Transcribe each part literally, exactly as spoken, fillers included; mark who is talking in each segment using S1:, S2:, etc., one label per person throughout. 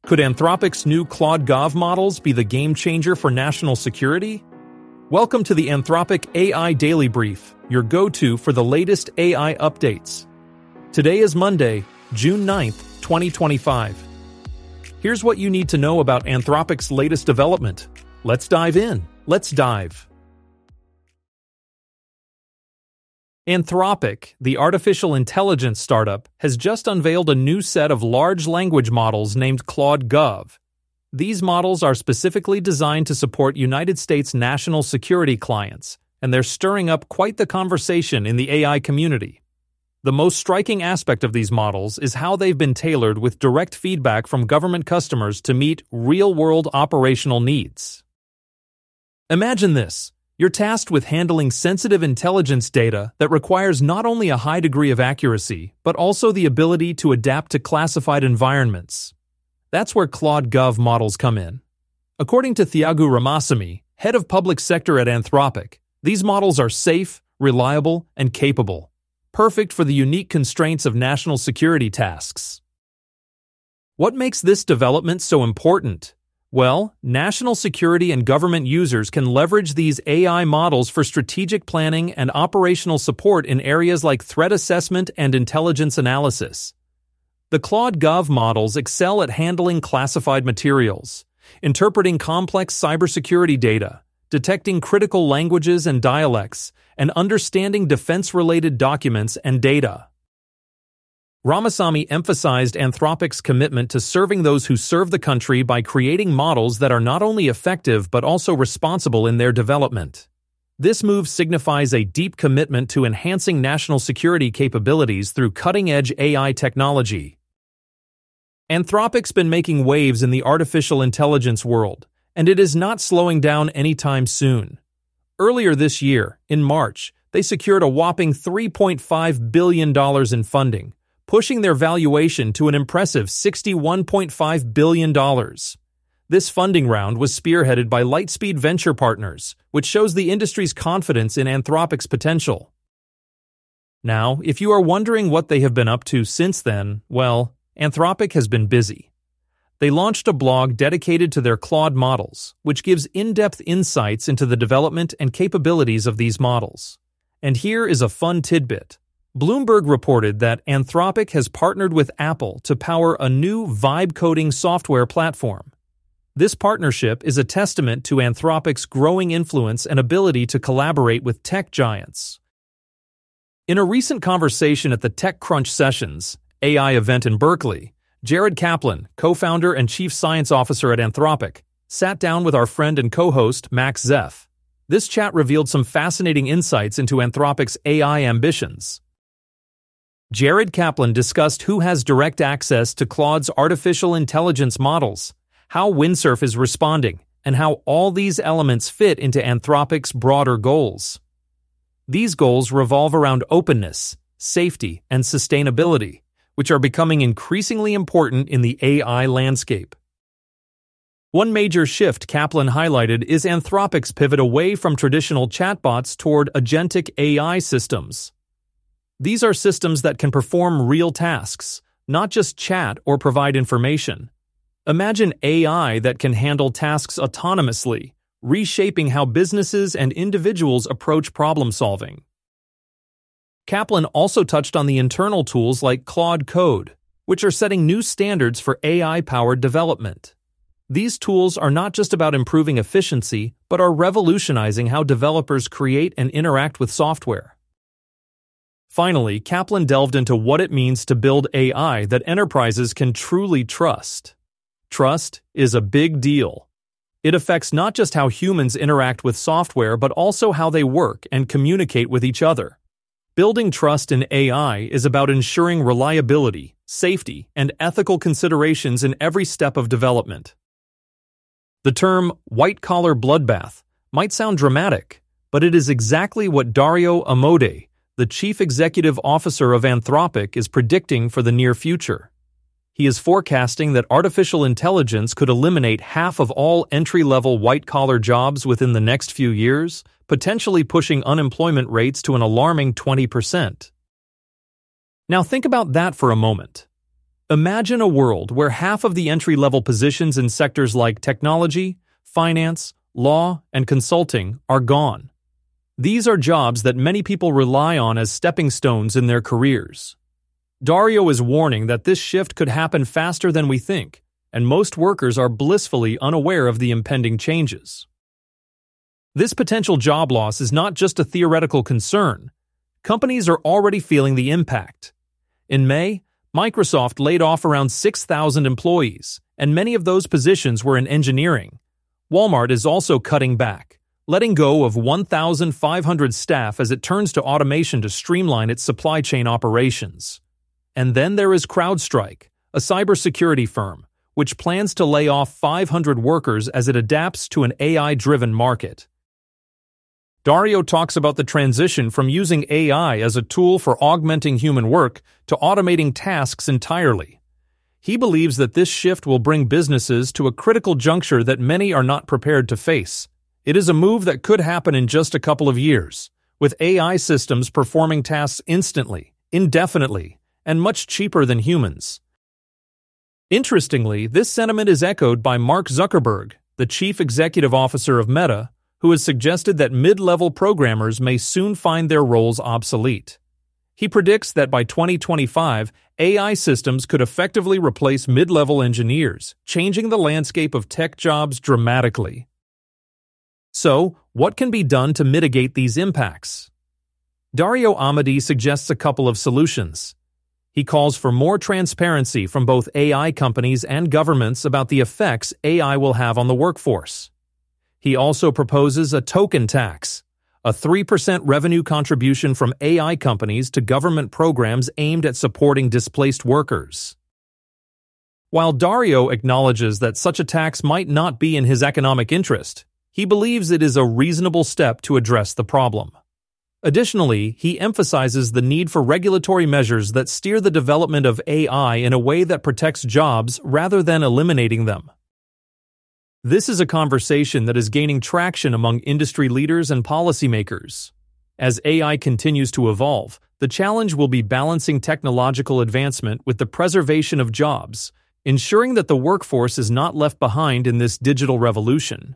S1: Could Anthropic's new Claude Gov models be the game changer for national security? Welcome to the Anthropic A I Daily Brief, your go-to for the latest A I updates. Today is Monday, June ninth, twenty twenty-five. Here's what you need to know about Anthropic's latest development. Let's dive in. Let's dive. Anthropic, the artificial intelligence startup, has just unveiled a new set of large language models named Claude Gov. These models are specifically designed to support United States national security clients, and they're stirring up quite the conversation in the A I community. The most striking aspect of these models is how they've been tailored with direct feedback from government customers to meet real-world operational needs. Imagine this. You're tasked with handling sensitive intelligence data that requires not only a high degree of accuracy, but also the ability to adapt to classified environments. That's where Claude Gov models come in. According to Thiago Ramasamy, head of public sector at Anthropic, these models are safe, reliable, and capable, perfect for the unique constraints of national security tasks. What makes this development so important? Well, national security and government users can leverage these A I models for strategic planning and operational support in areas like threat assessment and intelligence analysis. The Claude Gov models excel at handling classified materials, interpreting complex cybersecurity data, detecting critical languages and dialects, and understanding defense-related documents and data. Ramasamy emphasized Anthropic's commitment to serving those who serve the country by creating models that are not only effective but also responsible in their development. This move signifies a deep commitment to enhancing national security capabilities through cutting-edge A I technology. Anthropic's been making waves in the artificial intelligence world, and it is not slowing down anytime soon. Earlier this year, in March, they secured a whopping three point five billion dollars in funding, pushing their valuation to an impressive sixty-one point five billion dollars. This funding round was spearheaded by Lightspeed Venture Partners, which shows the industry's confidence in Anthropic's potential. Now, if you are wondering what they have been up to since then, well, Anthropic has been busy. They launched a blog dedicated to their Claude models, which gives in-depth insights into the development and capabilities of these models. And here is a fun tidbit. Bloomberg reported that Anthropic has partnered with Apple to power a new vibe coding software platform. This partnership is a testament to Anthropic's growing influence and ability to collaborate with tech giants. In a recent conversation at the TechCrunch Sessions, A I event in Berkeley, Jared Kaplan, co-founder and chief science officer at Anthropic, sat down with our friend and co-host Max Zeff. This chat revealed some fascinating insights into Anthropic's A I ambitions. Jared Kaplan discussed who has direct access to Claude's artificial intelligence models, how Windsurf is responding, and how all these elements fit into Anthropic's broader goals. These goals revolve around openness, safety, and sustainability, which are becoming increasingly important in the A I landscape. One major shift Kaplan highlighted is Anthropic's pivot away from traditional chatbots toward agentic A I systems. These are systems that can perform real tasks, not just chat or provide information. Imagine A I that can handle tasks autonomously, reshaping how businesses and individuals approach problem solving. Kaplan also touched on the internal tools like Claude Code, which are setting new standards for A I-powered development. These tools are not just about improving efficiency, but are revolutionizing how developers create and interact with software. Finally, Kaplan delved into what it means to build A I that enterprises can truly trust. Trust is a big deal. It affects not just how humans interact with software, but also how they work and communicate with each other. Building trust in A I is about ensuring reliability, safety, and ethical considerations in every step of development. The term white-collar bloodbath might sound dramatic, but it is exactly what Dario Amodei, the chief executive officer of Anthropic, is predicting for the near future. He is forecasting that artificial intelligence could eliminate half of all entry-level white-collar jobs within the next few years, potentially pushing unemployment rates to an alarming twenty percent. Now think about that for a moment. Imagine a world where half of the entry-level positions in sectors like technology, finance, law, and consulting are gone. These are jobs that many people rely on as stepping stones in their careers. Dario is warning that this shift could happen faster than we think, and most workers are blissfully unaware of the impending changes. This potential job loss is not just a theoretical concern. Companies are already feeling the impact. In May, Microsoft laid off around six thousand employees, and many of those positions were in engineering. Walmart is also cutting back, letting go of one thousand five hundred staff as it turns to automation to streamline its supply chain operations. And then there is CrowdStrike, a cybersecurity firm, which plans to lay off five hundred workers as it adapts to an A I-driven market. Dario talks about the transition from using A I as a tool for augmenting human work to automating tasks entirely. He believes that this shift will bring businesses to a critical juncture that many are not prepared to face. It is a move that could happen in just a couple of years, with A I systems performing tasks instantly, indefinitely, and much cheaper than humans. Interestingly, this sentiment is echoed by Mark Zuckerberg, the chief executive officer of Meta, who has suggested that mid-level programmers may soon find their roles obsolete. He predicts that by twenty twenty-five, A I systems could effectively replace mid-level engineers, changing the landscape of tech jobs dramatically. So, what can be done to mitigate these impacts? Dario Amodei suggests a couple of solutions. He calls for more transparency from both A I companies and governments about the effects A I will have on the workforce. He also proposes a token tax, a three percent revenue contribution from A I companies to government programs aimed at supporting displaced workers. While Dario acknowledges that such a tax might not be in his economic interest, he believes it is a reasonable step to address the problem. Additionally, he emphasizes the need for regulatory measures that steer the development of A I in a way that protects jobs rather than eliminating them. This is a conversation that is gaining traction among industry leaders and policymakers. As A I continues to evolve, the challenge will be balancing technological advancement with the preservation of jobs, ensuring that the workforce is not left behind in this digital revolution.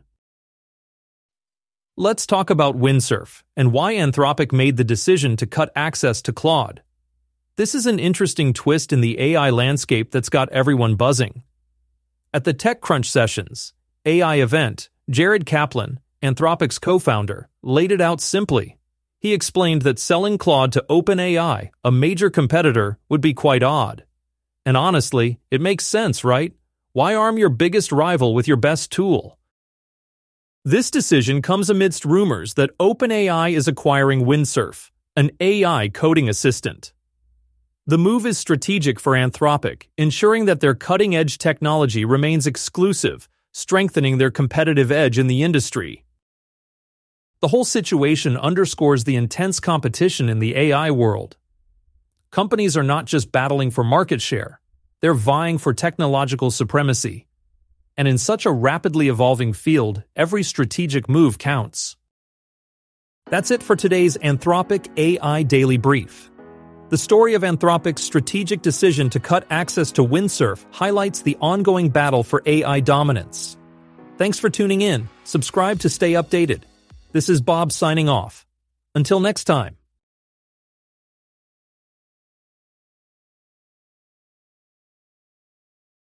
S1: Let's talk about Windsurf and why Anthropic made the decision to cut access to Claude. This is an interesting twist in the A I landscape that's got everyone buzzing. At the TechCrunch sessions, A I event, Jared Kaplan, Anthropic's co-founder, laid it out simply. He explained that selling Claude to OpenAI, a major competitor, would be quite odd. And honestly, it makes sense, right? Why arm your biggest rival with your best tool? This decision comes amidst rumors that OpenAI is acquiring Windsurf, an A I coding assistant. The move is strategic for Anthropic, ensuring that their cutting-edge technology remains exclusive, strengthening their competitive edge in the industry. The whole situation underscores the intense competition in the A I world. Companies are not just battling for market share, they're vying for technological supremacy. And in such a rapidly evolving field, every strategic move counts. That's it for today's Anthropic A I Daily Brief. The story of Anthropic's strategic decision to cut access to Windsurf highlights the ongoing battle for A I dominance. Thanks for tuning in. Subscribe to stay updated. This is Bob signing off. Until next time.